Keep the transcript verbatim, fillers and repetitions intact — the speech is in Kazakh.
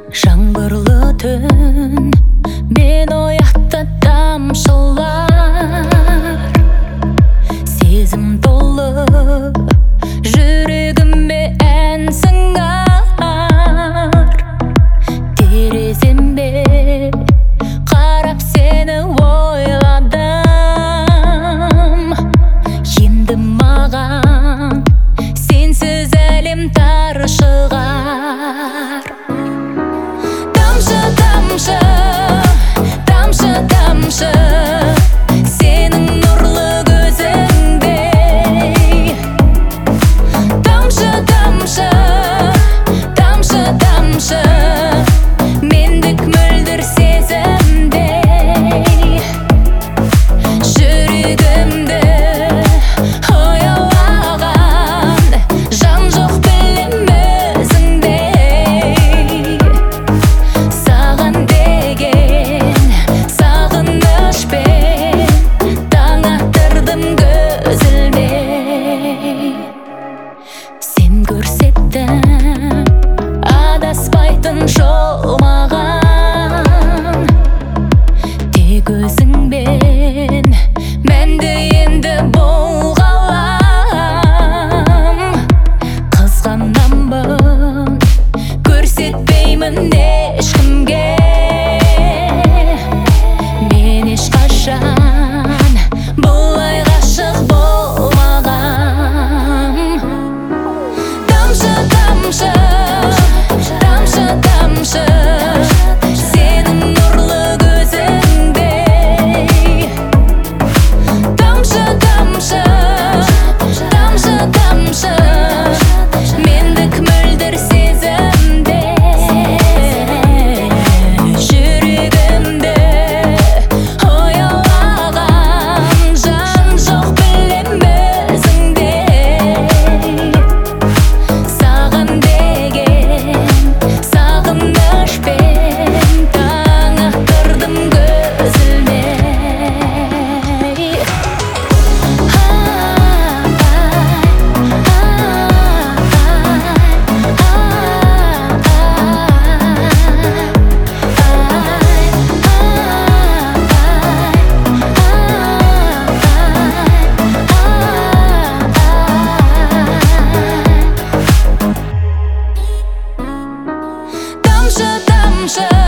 Жаңбырлы түн мен оятты тамшылар, сезім толы жүрегіме ән сыңар. Тереземде қарап сені ойладым, енді маған сенсіз әлем тар шығар. Тамшы, тамшы, тамшы, тамшы, сенің нұрлы көзіңдей. Тамшы, тамшы, тамшы, тамшы, мендік мөлдір сезімдей. Жүрегімді оялаған жан жоқ білем өзіңдей. Саған деген сағынышпен таң атырдым көзілмей. Сен көрсеттің адаспайтын жол маған, тек өзіңмен мәнді енді бұл ғалам. Қызғанамын, көрсетпеймін ешкімге, мен ешқашан бұлай ғашық болмағам. Тамшы, тамшы, тамшы, тамшы, сенің нұрлы көзіңдей. Тамшы, тамшы, тамшы, тамшы, мендік мөлдір сезімдей. Жүрегімді оялаған жан жоқ білем өзіңдей. Саған деген сағынышпен таң атырдым көзілмей. Тамшы, тамшы,